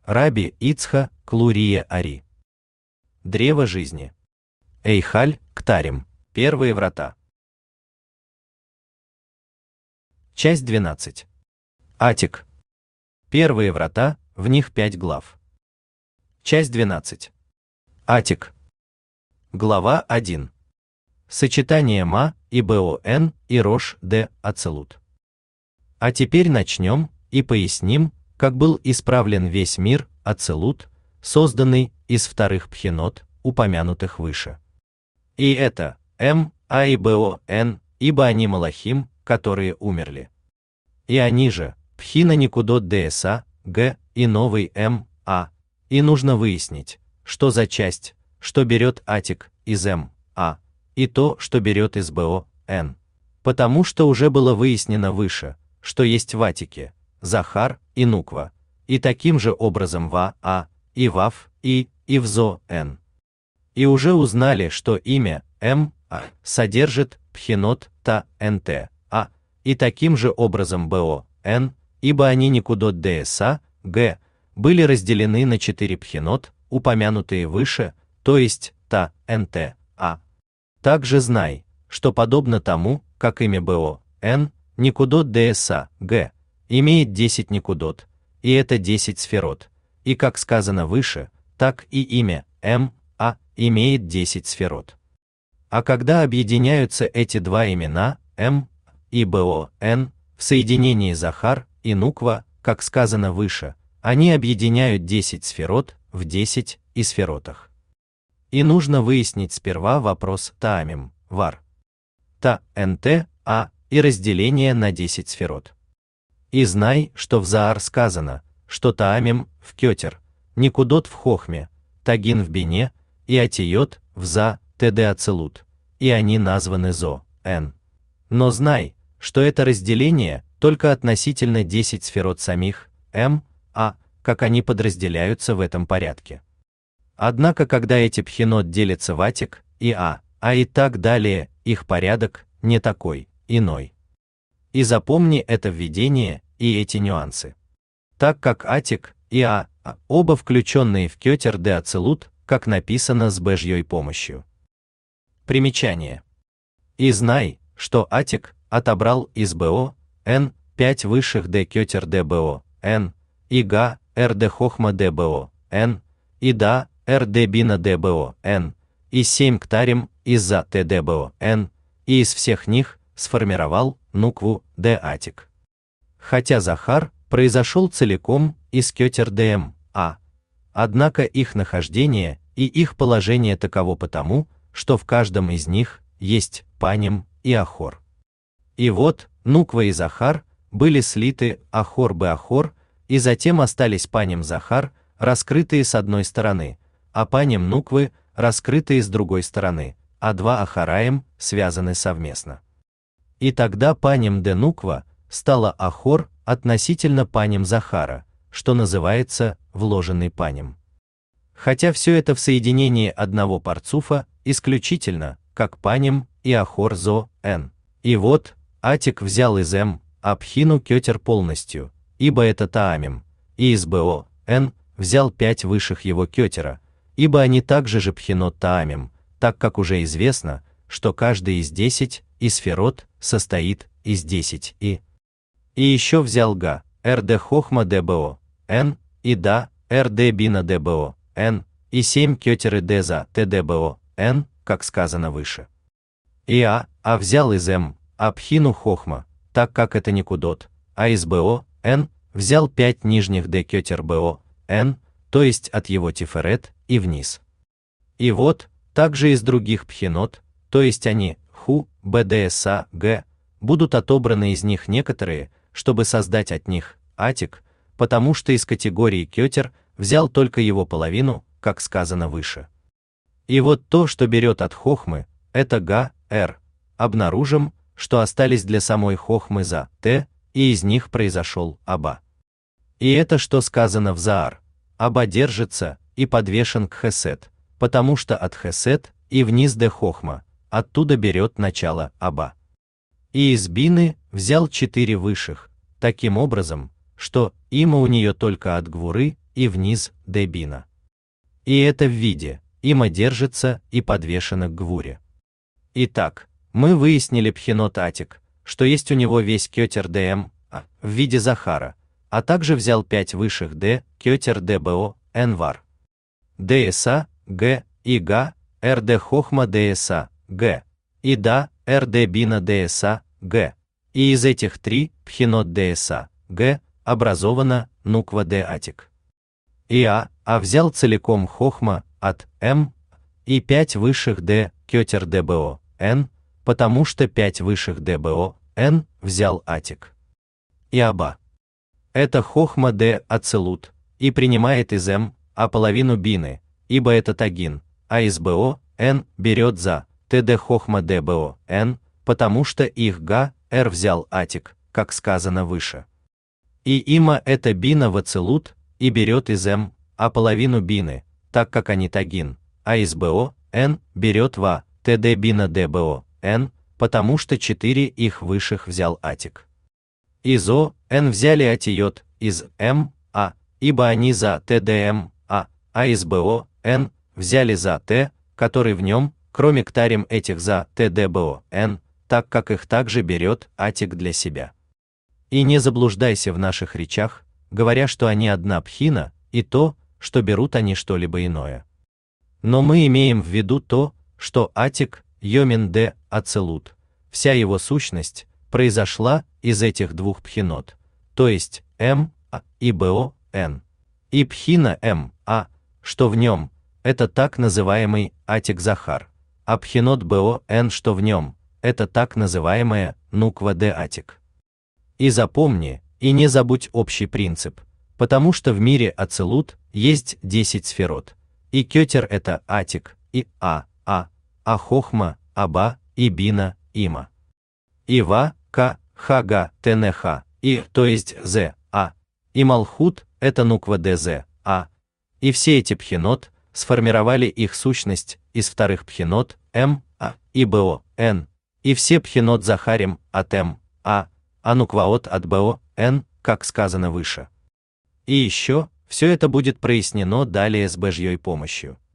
Раби Ицха Клурия Ари. Древо жизни. Эйхаль Ктарим. Первые врата. Часть 12. Атик. Первые врата, в них 5 глав. Часть 12. Атик. Глава 1. Сочетание Ма и Бон и Рош де Ацелут. А теперь начнем и поясним, как был исправлен весь мир Ацелут, созданный из вторых пхинот, упомянутых выше. И это М, А и Бон, ибо они малахим, которые умерли. И они же пхина никудот ДСА, Г и новый М, А. И нужно выяснить, что за часть, что берет Атик из М, А, и то, что берет из Бон. Потому что уже было выяснено выше, что есть в Атике Захар и Нуква, и таким же образом Ва, А, и Вав, и в Зо, Н. И уже узнали, что имя М, А содержит пхинот Та, НТ, А, и таким же образом Бон, ибо они никудот ДСА, Г, были разделены на 4 пхинот, упомянутые выше, то есть Та, НТ, А. Также знай, что подобно тому, как имя Бон, никудот ДСА, Г, имеет 10 никудот, и это 10 сферот, и как сказано выше, так и имя М, А имеет 10 сферот. А когда объединяются эти два имена, М и Бон, в соединении Захар и Нуква, как сказано выше, они объединяют 10 сферот в 10 и сферотах. И нужно выяснить сперва вопрос Таамим, Вар. Та, НТ, А, и разделение на 10 сферот. И знай, что в Заар сказано, что Таамим в Кетер, Никудот в Хохме, Тагин в Бине, и Атиот в За, ТД Ацелут, и они названы Зо, Н. Но знай, что это разделение только относительно 10 сферот самих, М, А, как они подразделяются в этом порядке. Однако, когда эти пхинот делятся в Атик и А и так далее, их порядок не такой, иной. И запомни это введение и эти нюансы. Так как Атик и А оба включенные в Кетер де Ацелут, как написано с Божьей помощью. Примечание. И знай, что Атик отобрал из Бон, 5 высших де Кетер де Бон, и Га, де Хохма де Бон, и Да, де Бина де Бон, и 7 Ктарим из За ТД Бон, и из всех них сформировал Нукву де Атик. Хотя Захар произошел целиком из Кетер ДМ, А. Однако их нахождение и их положение таково потому, что в каждом из них есть Паним и Ахор. И вот, Нуква и Захар были слиты Ахор бы Ахор, и затем остались Паним Захар, раскрытые с одной стороны, а Паним Нуквы, раскрытые с другой стороны, а два Ахараим связаны совместно. И тогда Паним де Нуква стала Ахор относительно Паним Захара, что называется вложенный Паним. Хотя все это в соединении одного парцуфа, исключительно, как Паним и Ахор Зо, Н. И вот, Атик взял из М, Пхину Кетер полностью, ибо это Таамим, и из Бон, взял 5 высших его Кетера, ибо они также же пхинот Таамим, так как уже известно, что каждый из 10 и сферот состоит из 10 и. И еще взял Га, де Хохма де Бон, и Да, де Бина де Бон, и 7 Кетеры де За ТД Бон, как сказано выше. И А взял из М, Пхину Хохма, так как это никудот, а из Бон, взял 5 нижних де Кетер Бон, то есть от его Тиферет и вниз. И вот, также из других пхинот, то есть они, Ху, БДСА, Г, будут отобраны из них некоторые, чтобы создать от них Атик, потому что из категории Кетер взял только его половину, как сказано выше. И вот то, что берет от Хохмы, это Га, обнаружим, что остались для самой Хохмы За, Т, и из них произошел Аба. И это что сказано в Заар. Аба держится и подвешен к Хесед, потому что от Хесед и вниз де Хохма, оттуда берет начало Аба. И из Бины взял 4 высших, таким образом, что имя у нее только от Гвуры и вниз д бина. И это в виде има держится и подвешено к гвуре. Итак, мы выяснили пхинот атик, что есть у него весь кетер дм в виде захара, а также взял 5 высших д кетер дбо н вар. дса г и га рд хохма дса г и да рд бина дса г. И из этих 3 пхинот дса г образована нуква д атик. И взял целиком хохма от м и 5 высших д кетер дбо н, потому что 5 высших дбо н взял атик. И аба. Это хохма д ацелут, и принимает из м половину бины, ибо это тагин, а из бо н берет за тд хохма дбо н, потому что их га р взял атик, как сказано выше. И има это бина в ацелут, и берет из м половину бины, так как они тагин, а из бо н берет ва тд бина дбо н, потому что 4 их высших взял атик. Из о н взяли атиот из м ибо они за тдм а из бо н взяли за т, который в нем, кроме ктарим этих за тдбо н, так как их также берет атик для себя. И не заблуждайся в наших речах, говоря, что они одна пхина, и то, что берут они что-либо иное. Но мы имеем в виду то, что атик, йомин д ацелут, вся его сущность, произошла из этих двух пхинот, то есть м и бо н. И пхина м что в нем, это так называемый атик захар, а пхинот бо н, что в нем, это так называемая нуква д атик. И запомни, и не забудь общий принцип, потому что в мире ацелут есть 10 сферот, и кетер это атик, и хохма, аба, и бина, има. И ва, ка, хага, тнх, и, то есть з, и малхут, это нуква дз, и все эти пхинот сформировали их сущность из вторых пхинот м, и бо, н, и все пхинот захарим от м, нукваот от бо, н, как сказано выше. И еще, все это будет прояснено далее с Божьей помощью.